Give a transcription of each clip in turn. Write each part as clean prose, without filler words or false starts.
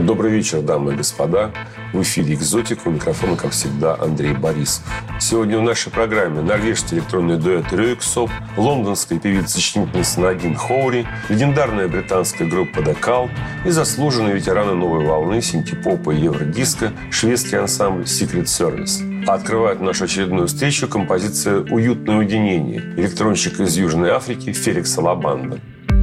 Добрый вечер, дамы и господа. В эфире «Экзотика». У микрофона, как всегда, Андрей Борисов. Сегодня в нашей программе норвежский электронный дуэт Рöyksopp, лондонская певица-сочинительница Надин Хоури, легендарная британская группа The Cult и заслуженные ветераны новой волны синти-попа и евродиска шведский ансамбль Secret Service. А открывает нашу очередную встречу композиция «Уютное уединение» электронщика из Южной Африки Феликса Лабанда.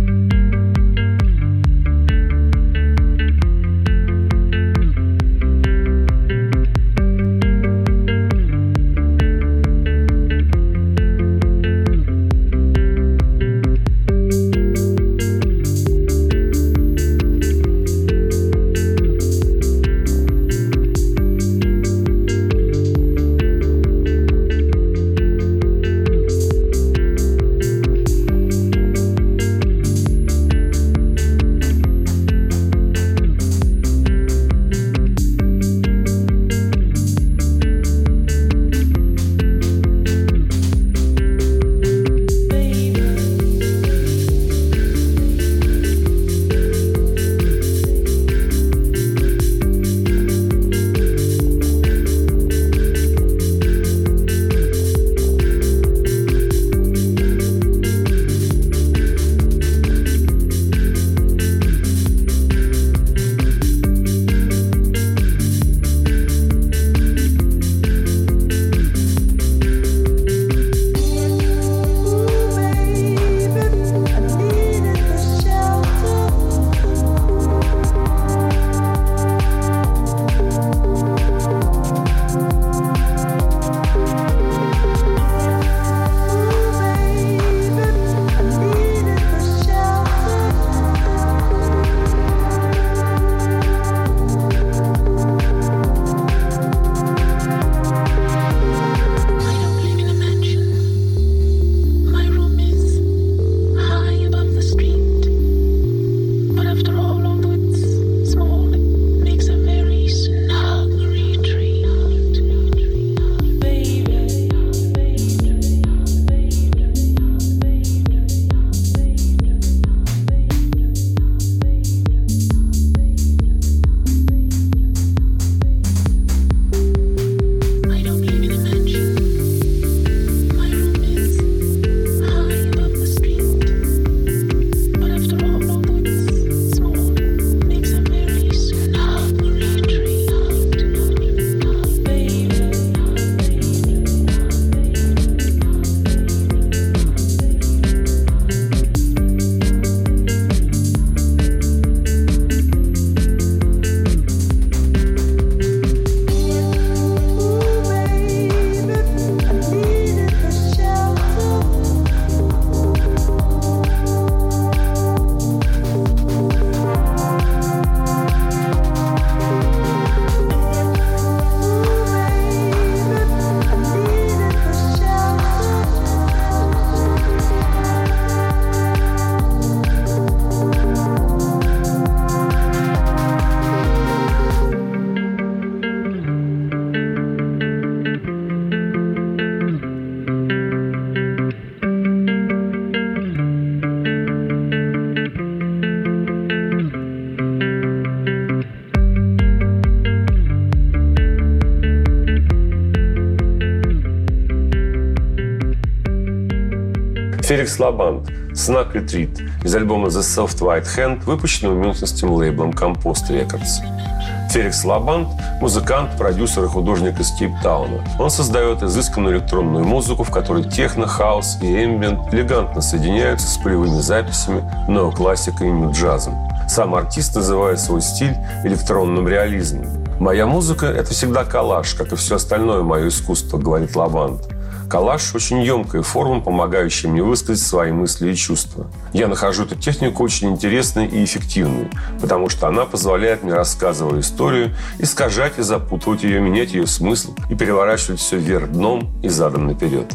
Феликс Лабанд, Snug Retreat из альбома The Soft White Hand, выпущенного мюнхенским лейблом Compost Records. Феликс Лабанд – музыкант, продюсер и художник из Кейптауна. Он создает изысканную электронную музыку, в которой техно, хаус и эмбиент элегантно соединяются с полевыми записями, неоклассикой и нью-джазом. Сам артист называет свой стиль электронным реализмом. «Моя музыка – это всегда коллаж, как и все остальное мое искусство», – говорит Лабанд. Коллаж – очень емкая форма, помогающая мне высказать свои мысли и чувства. Я нахожу эту технику очень интересной и эффективной, потому что она позволяет мне, рассказывая историю, искажать и запутывать ее, менять ее смысл и переворачивать все вверх дном и задом наперед.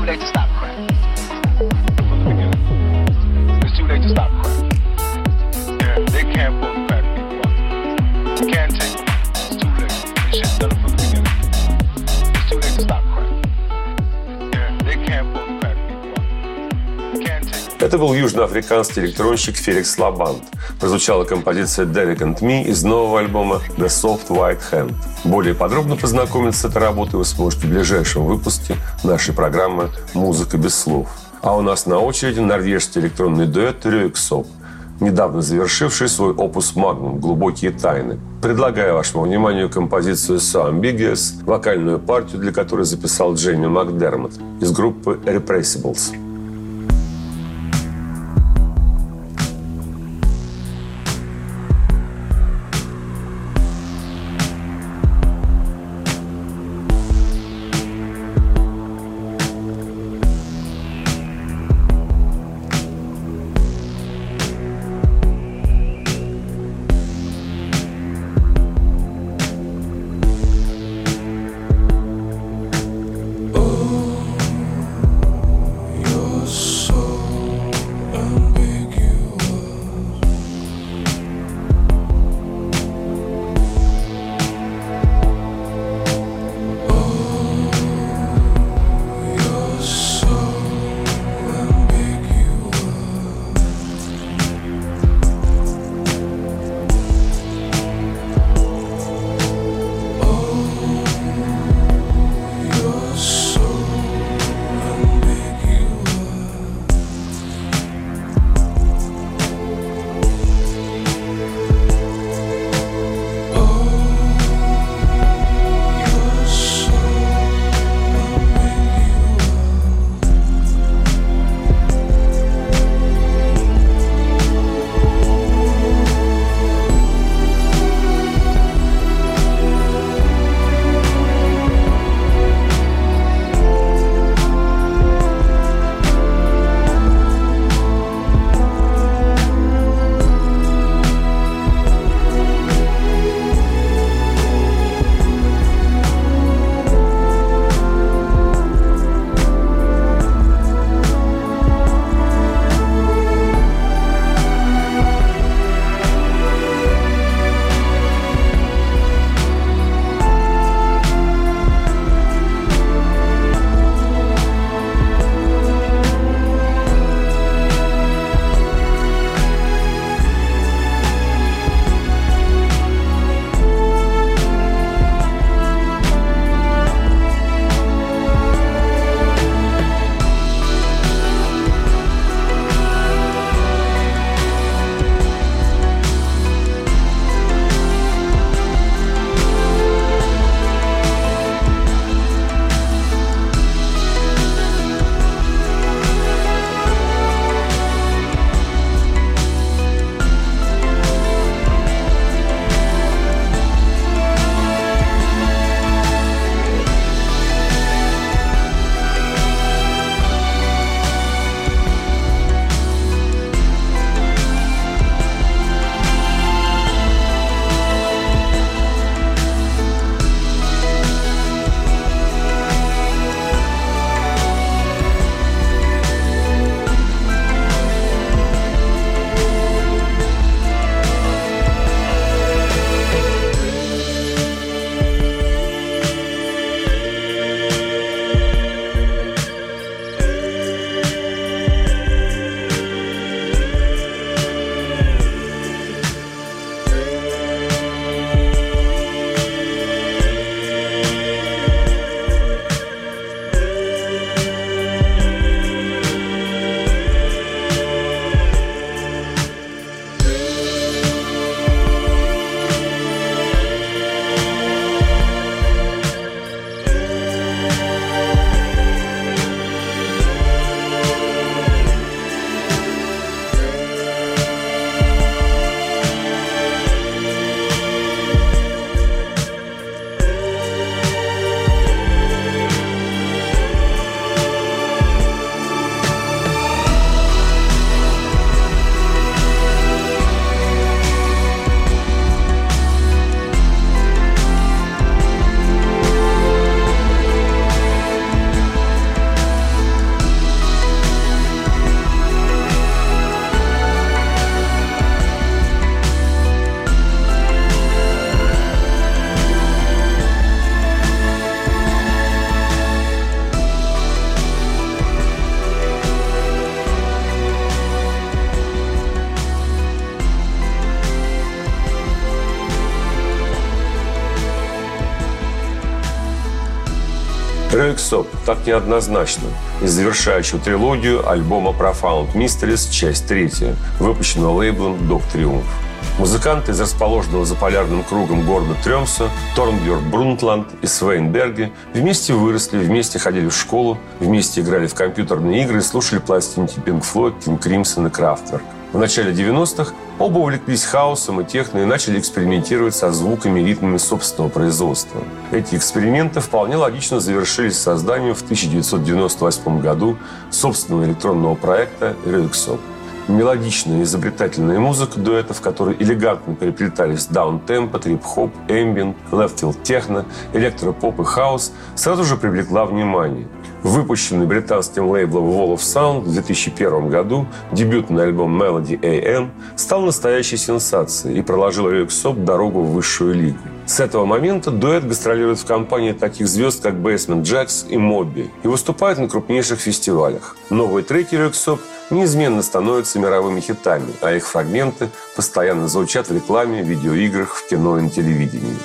too late to stop crack. From the beginning. It's too late to stop crack. Yeah, they can't pull crack people up. You can't take it. It's too late. This shit's done from the beginning. It's too late to stop crack. Yeah, they can't pull crack people up. You can't take it. Это был южноафриканский электронщик Феликс Лабанд. Прозвучала композиция Derek and Me из нового альбома The Soft White Hand. Более подробно познакомиться с этой работой вы сможете в ближайшем выпуске нашей программы «Музыка без слов». А у нас на очереди норвежский электронный дуэт Röyksopp, недавно завершивший свой опус Magnum «Глубокие тайны». Предлагаю вашему вниманию композицию So Ambiguous, вокальную партию для которой записал Дженни Макдермот из группы Repressibles. You're Röyksopp так неоднозначно и завершающего трилогию альбома Profound Mysteries, часть 3, выпущенного лейблом Dog Triumph. Музыканты из расположенного за полярным кругом города Трёмсо, Торнбьерг Брунтланд и Свейнберге вместе выросли, вместе ходили в школу, вместе играли в компьютерные игры и слушали пластинки Pink Floyd, King Crimson и Kraftwerk. В начале 90-х оба увлеклись хаосом и техно и начали экспериментировать со звуками и ритмами собственного производства. Эти эксперименты вполне логично завершились созданием в 1998 году собственного электронного проекта Röyksopp. Мелодичная и изобретательная музыка дуэта, в которой элегантно переплетались даунтемпо, трип-хоп, эмбиент, лефт-филд техно, электропоп и хаус, сразу же привлекла внимание. Выпущенный британским лейблом Wall of Sound в 2001 году дебютный альбом Melody AM стал настоящей сенсацией и проложил Röyksopp дорогу в высшую лигу. С этого момента дуэт гастролирует в компании таких звезд, как Basement Jaxx и Moby, и выступает на крупнейших фестивалях. Новые треки Röyksopp неизменно становятся мировыми хитами, а их фрагменты постоянно звучат в рекламе, видеоиграх, в кино и на телевидении.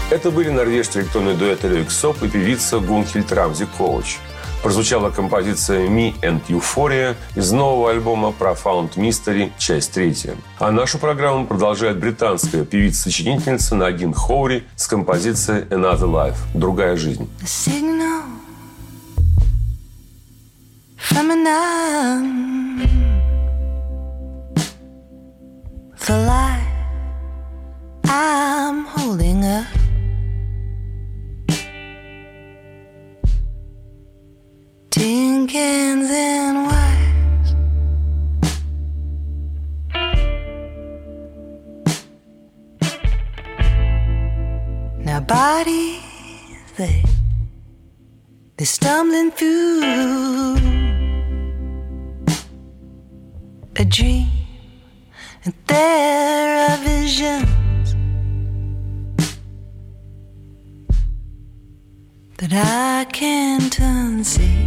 Это были норвежский электронный дуэт Рюик Соп и певица Гунхильд Рамзи Коуч. Прозвучала композиция «Me and Euphoria» из нового альбома Profound Mystery, часть 3. А нашу программу продолжает британская певица-сочинительница Надин Хоури с композицией «Another Life» – «Другая жизнь». I'm holding up. Tin cans and wires. Now bodies, they're stumbling through a dream, and there are visions that I can't unsee.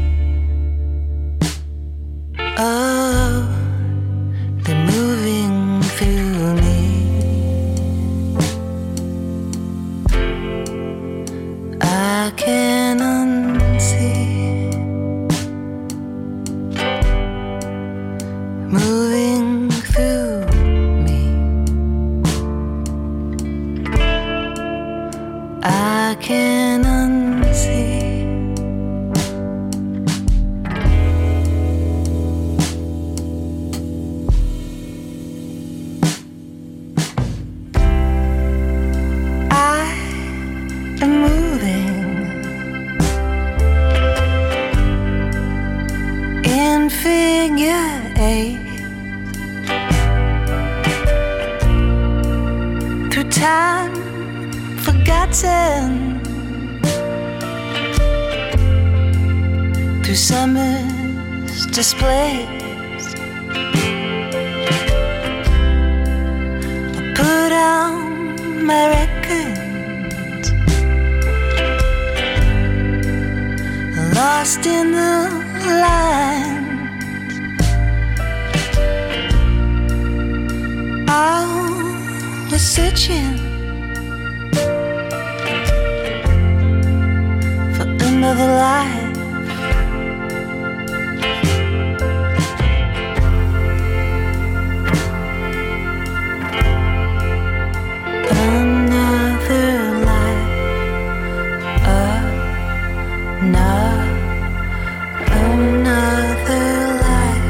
Oh, they're moving through me. I can't unsee. Moving through me. I can't unsee. Figure eight through time forgotten, through summer's displays. I put on my records, lost in the line. I was searching for another life. Another life. Another life.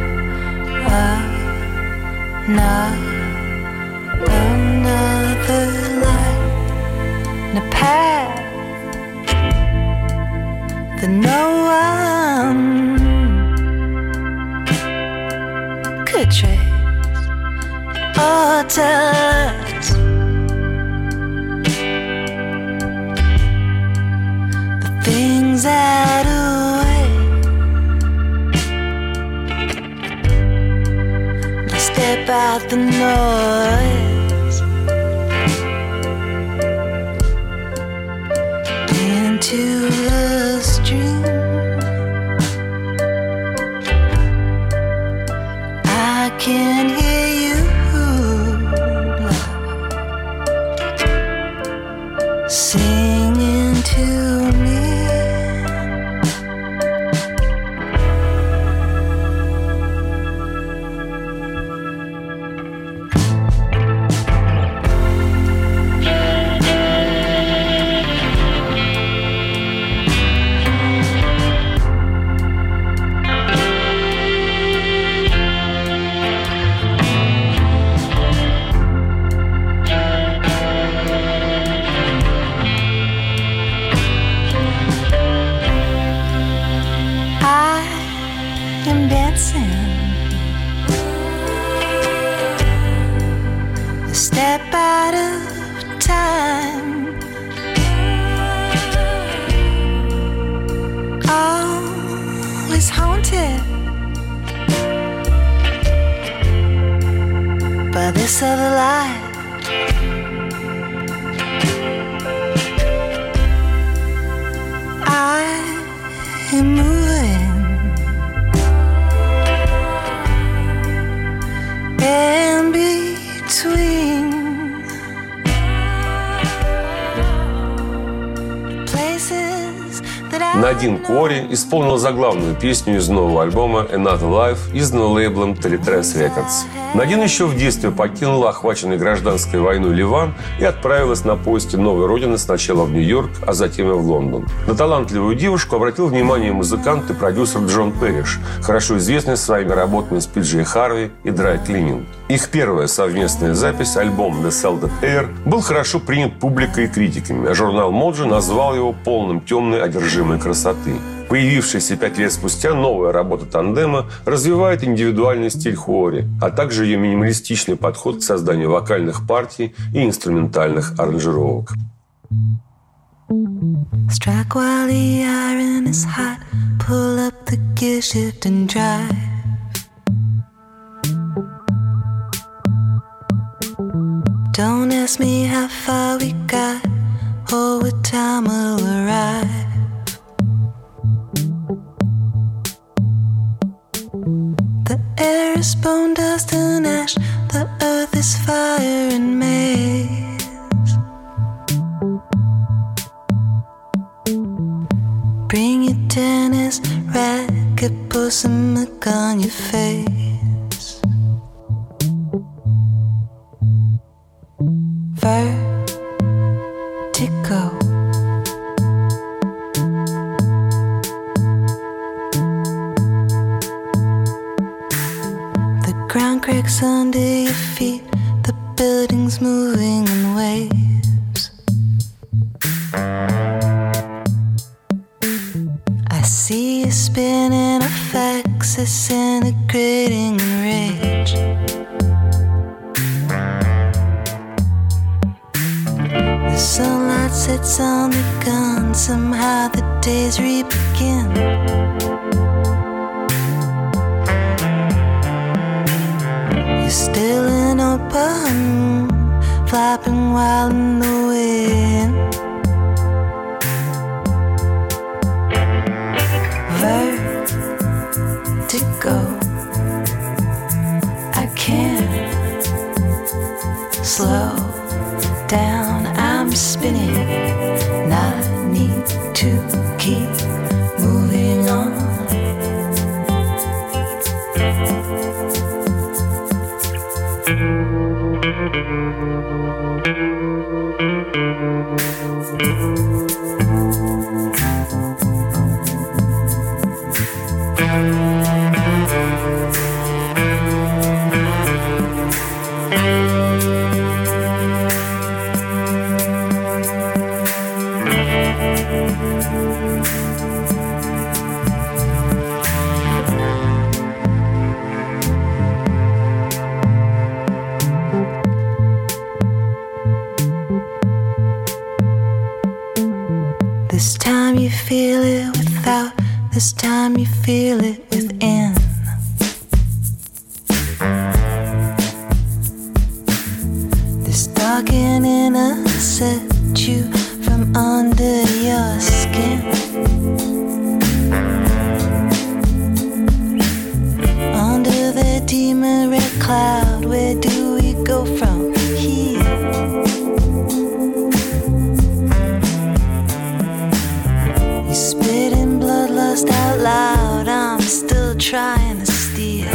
Another life, in a path that no one could trace or touch. The things that await, I step out the noise. To a stream, I can hear you, love, singing to me. Step out of time, always haunted by this other life. I am moving in between. Надин Кори исполнила заглавную песню из нового альбома «Another Life», изданного лейблом Teletress Records. Надин еще в детстве покинула охваченный гражданской войной Ливан и отправилась на поиски новой родины сначала в Нью-Йорк, а затем и в Лондон. На талантливую девушку обратил внимание музыкант и продюсер Джон Пэриш, хорошо известный своими работами с Пи-Джей Харви и Dry Cleaning. Их первая совместная запись, альбом «The Salted Air», был хорошо принят публикой и критиками, а журнал Mojo назвал его полным темной одержимой красоты. Появившаяся 5 лет спустя новая работа тандема развивает индивидуальный стиль Хуори, а также ее минималистичный подход к созданию вокальных партий и инструментальных аранжировок. Strike while the iron is hot. Pull up the gear shift and drive. Don't ask me how far we got or what time we'll arrive. The air is bone dust and ash. The earth is fire and maze. Bring your tennis racket, put some milk on your face. Vertigo. The ground cracks under your feet. The building's moving in waves. I see you spinning effects, disintegrating in rage. The sunlight sets on the gun, somehow the days re-begin. You're still in open, flapping wild in the wind. Vertigo. I can't slow down, I'm spinning, and I need to keep moving on. This time you feel it without, this time you feel it within. This dark and inner set you from under your skin. Under the demon red cloud, where do we go from here? You spitting bloodlust out loud, I'm still trying to steal.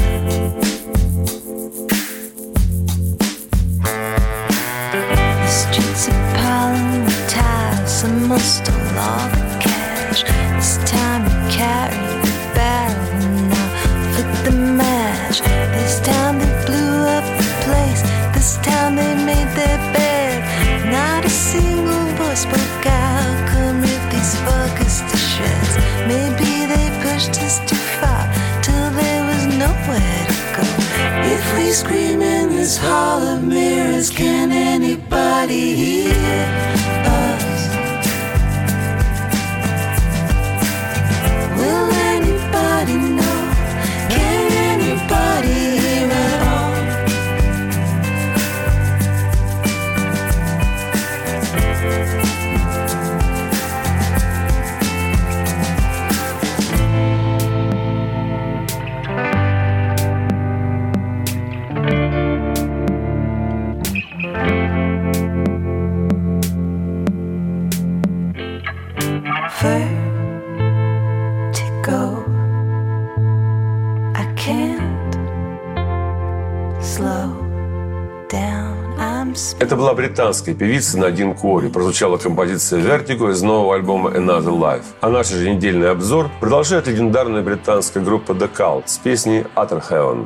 The streets are piling with ties, someone stole all the cash. This time you carry the barrel and I'll flick the match. This time they blew up the place, this time they made their bed. Not a single voice spoke out, come rip these fuckers to shreds. Maybe they pushed us too far till there was nowhere to go. If we scream in this hall of mirrors, can anybody hear us? Will anybody know? Can anybody hear at all? slow down. I'm Это была британская певица Надин Кори. Прозвучала композиция Vertigo из нового альбома Another Life. А наш еженедельный обзор продолжает легендарная британская группа The Cult с песней Utter Heaven.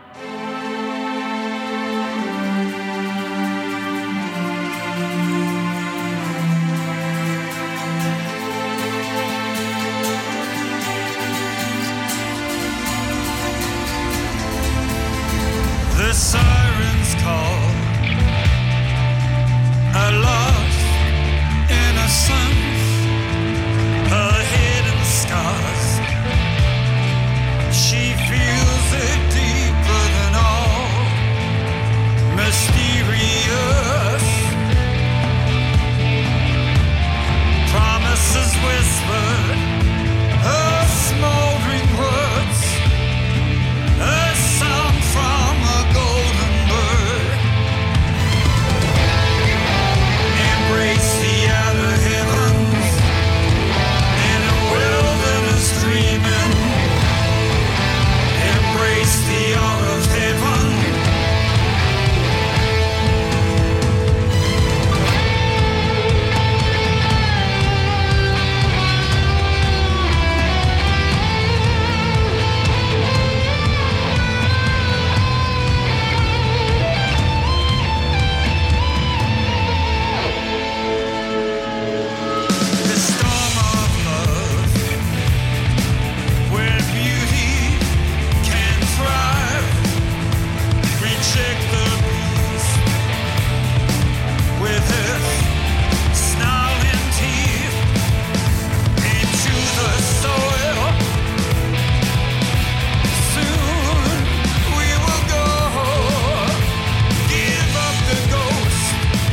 The sirens call her lost innocence, her hidden scars. She feels it deeper than all, mysterious. Promises whispered, her smoldering words, a song from a golden bird. Embrace the outer heavens in a wilderness dreaming. Embrace the awe of heaven. The storm of love, where beauty can thrive. Reject the beast with his snarling teeth into the soil. Soon we will go. Give up the ghost.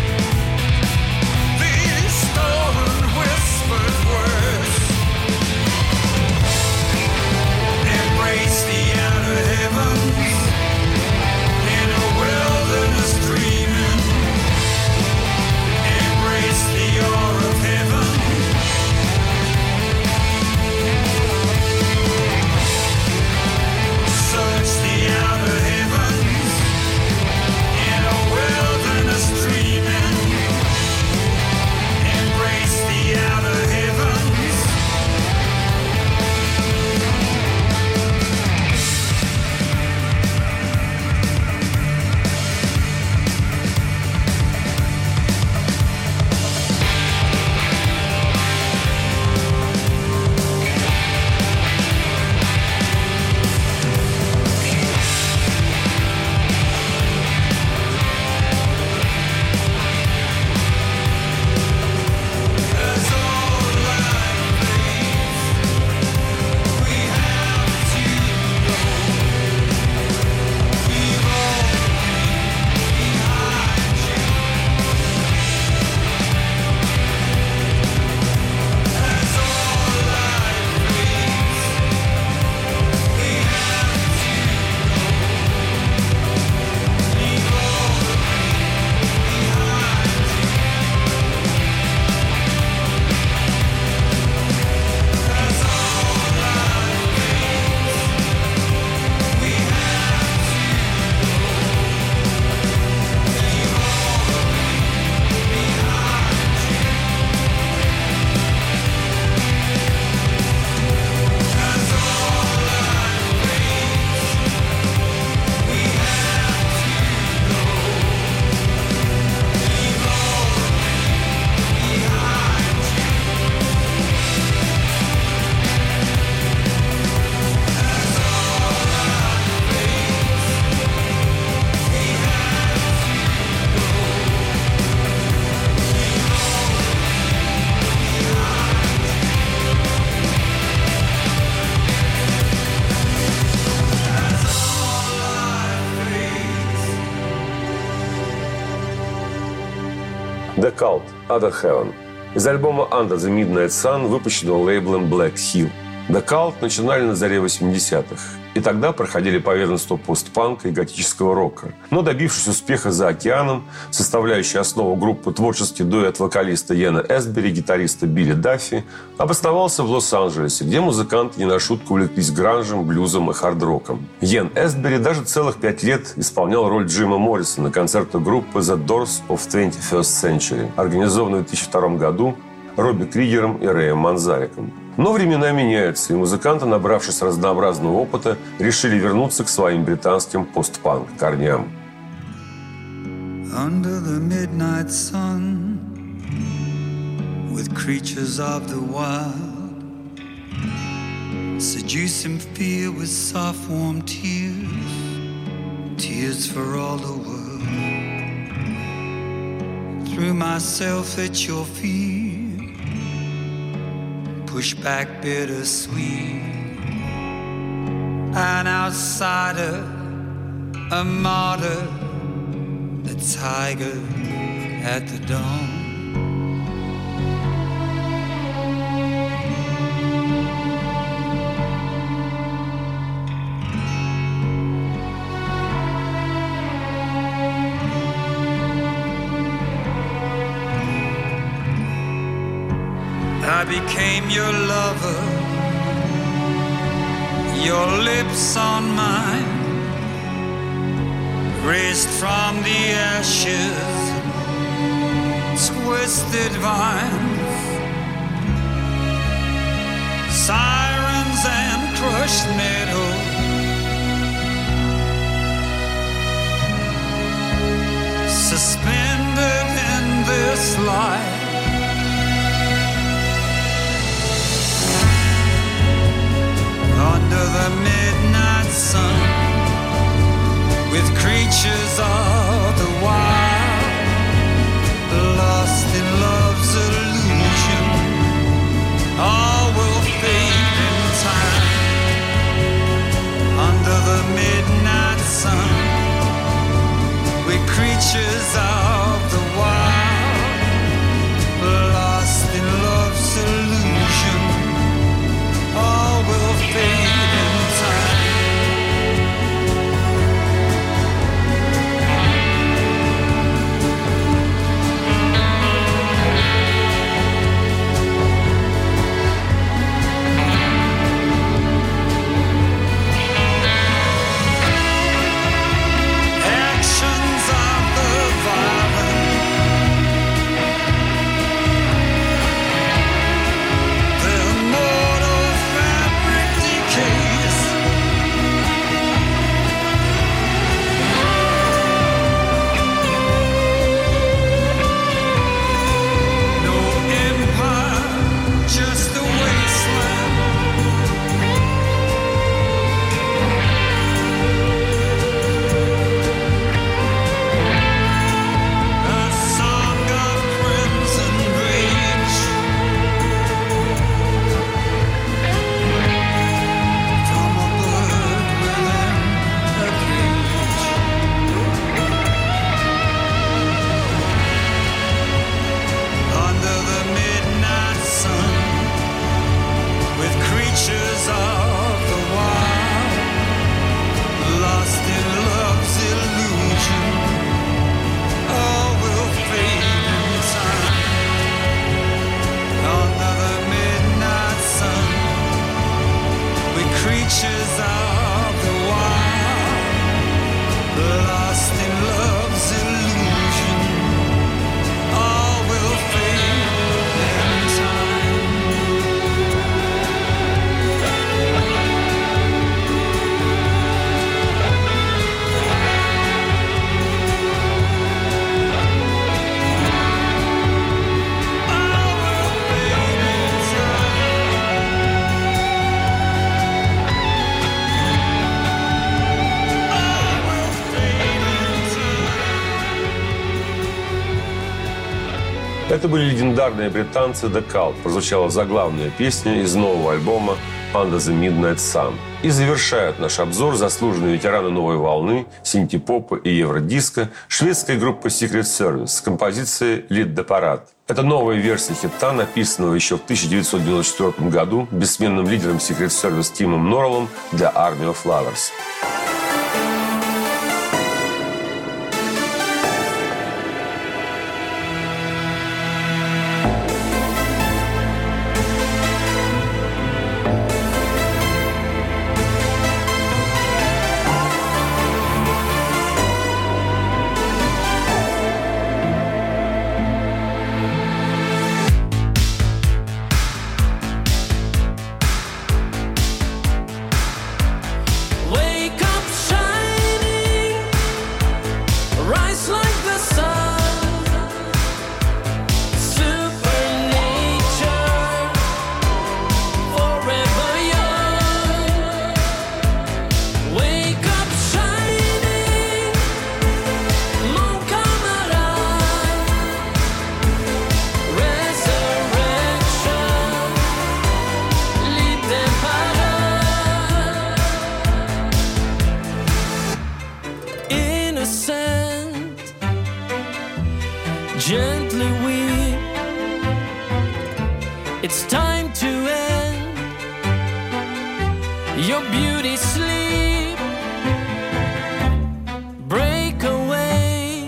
These stolen whispered words. Embrace the outer heavens in a wilderness dreaming. Embrace the awe of heaven. Search the outer heavens in a wilderness dreaming. Embrace the outer heavens. As all life fades, we have to go. Leave all behind you. As all life fades, we have to go. Leave all behind you. As all life fades, we have to go. Leave all behind you. As all life fades, we have to go. Leave all behind you. The Cult Other Heaven из альбома Under the Midnight Sun, выпущенного лейблом Black Hill. The Cult начинали на заре 80-х. И тогда проходили поверхностного постпанка и готического рока. Но добившись успеха за океаном, составляющий основу группы творческий дуэт вокалиста Йена Эстбери и гитариста Билли Даффи обосновался в Лос-Анджелесе, где музыканты не на шутку увлеклись гранжем, блюзом и хард-роком. Йен Эстбери даже целых 5 лет исполнял роль Джима Морриса на концертах группы The Doors of 21st Century, организованной в 2002 году Робби Кригером и Рэем Манзариком. Но времена меняются, и музыканты, набравшись разнообразного опыта, решили вернуться к своим британским постпанк корням. Under the midnight sun, with creatures of the wild, seducing fear with soft warm tears, tears for all the world. Threw myself at your feet, push back bittersweet, an outsider, a martyr, a tiger at the dawn. I became your lover, your lips on mine, raised from the ashes, twisted vines, sirens and crushed meadow, suspended in this life. Under the midnight sun, with creatures of the wild, lost in love's illusion, all will fade in time. Under the midnight sun, with creatures of the wild, lost in love's illusion, all will fade in time. Actions of the violent, the mortal fabric decays. No empire, just a wasteland. A song of crimson rage from a bird within a cage. Under the midnight sun, with creatures of the wild, lost in love's illusion, all will fade in time. Under the midnight sun, with creatures of the wild, lost in love's illusion, all will fade in time. All will fade in time. All will fade in time. Это были легендарные британцы The Cult. Прозвучала заглавная песня из нового альбома Under the Midnight Sun. И завершают наш обзор заслуженные ветераны новой волны, синти-попа и евродиска, шведская группа Secret Service с композицией «Lit the Parade». Это новая версия хита, написанного еще в 1994 году бессменным лидером Secret Service Тимом Норреллом для Army of Lovers. Gently weep. It's time to end your beauty sleep. Break away.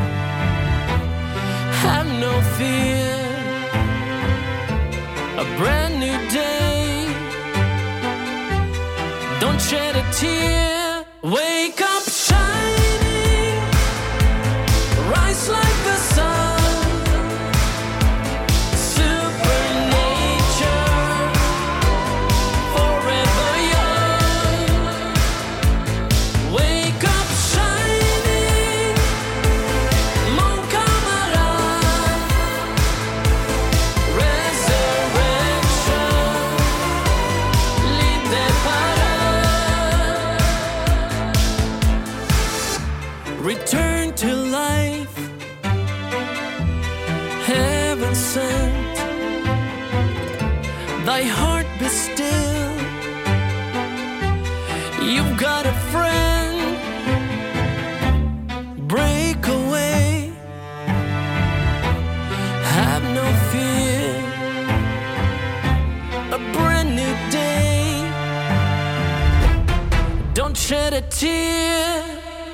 Have no fear. A brand new day. Don't shed a tear. Wake up shining. Rise like the sun. Return to life, heaven sent. Thy heart be still. You've got a friend. Break away. Have no fear. A brand new day. Don't shed a tear.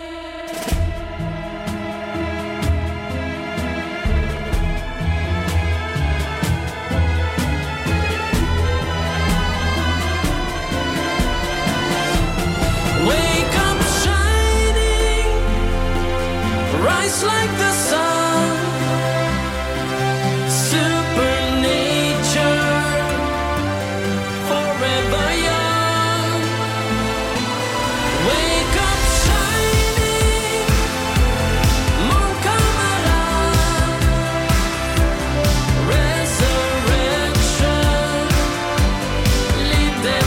Rise like the sun, supernature, forever young. Wake up shining, mon camarade, resurrection, leave the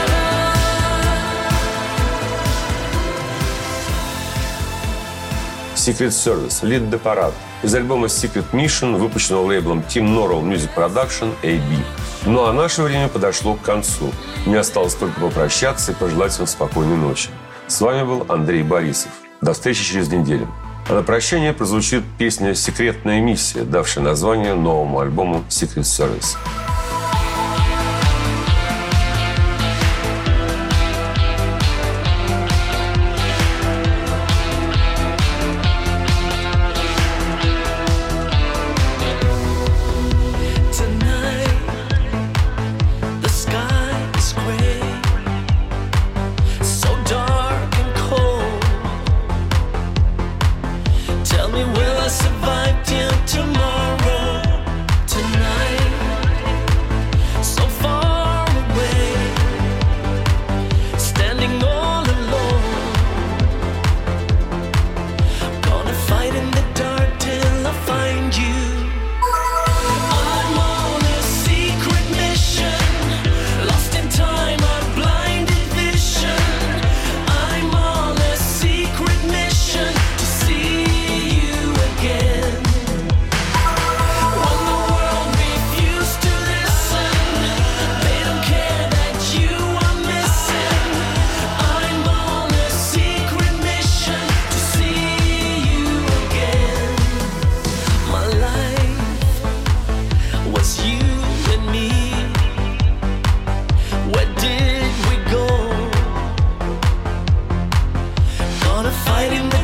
Secret Service, Lit the Parade из альбома Secret Mission, выпущенного лейблом Team Norrell Music Production AB. Ну а наше время подошло к концу. Мне осталось только попрощаться и пожелать вам спокойной ночи. С вами был Андрей Борисов. До встречи через неделю. А на прощание прозвучит песня «Секретная миссия», давшая название новому альбому Secret Service. Will I survive till tomorrow? Tonight Letting